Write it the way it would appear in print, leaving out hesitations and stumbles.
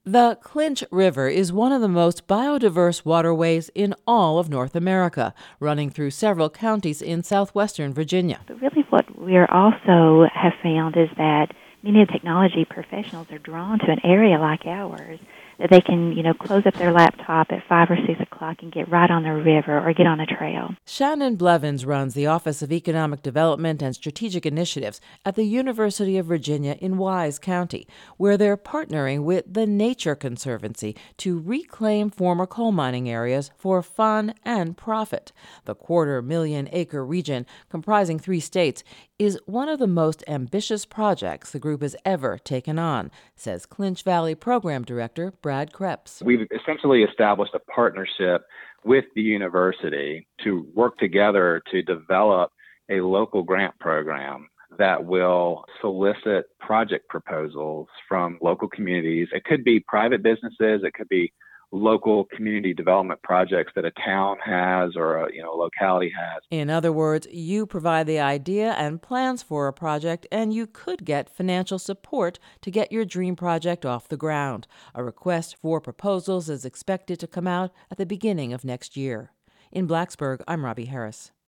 The Clinch River is one of the most biodiverse waterways in all of North America, running through several counties in southwestern Virginia. But really what we are also have found is that many of the technology professionals are drawn to an area like ours that they can, close up their laptop at 5 or 6 o'clock and get right on the river or get on a trail. Shannon Blevins runs the Office of Economic Development and Strategic Initiatives at the University of Virginia in Wise County, where they're partnering with the Nature Conservancy to reclaim former coal mining areas for fun and profit. The 250,000-acre region, comprising 3 states, is one of the most ambitious projects the group has ever taken on, says Clinch Valley Program Director Brad Krebs. We've essentially established a partnership with the university to work together to develop a local grant program that will solicit project proposals from local communities. It could be private businesses, it could be local community development projects that a town has or a locality has. In other words, you provide the idea and plans for a project, and you could get financial support to get your dream project off the ground. A request for proposals is expected to come out at the beginning of next year. In Blacksburg, I'm Robbie Harris.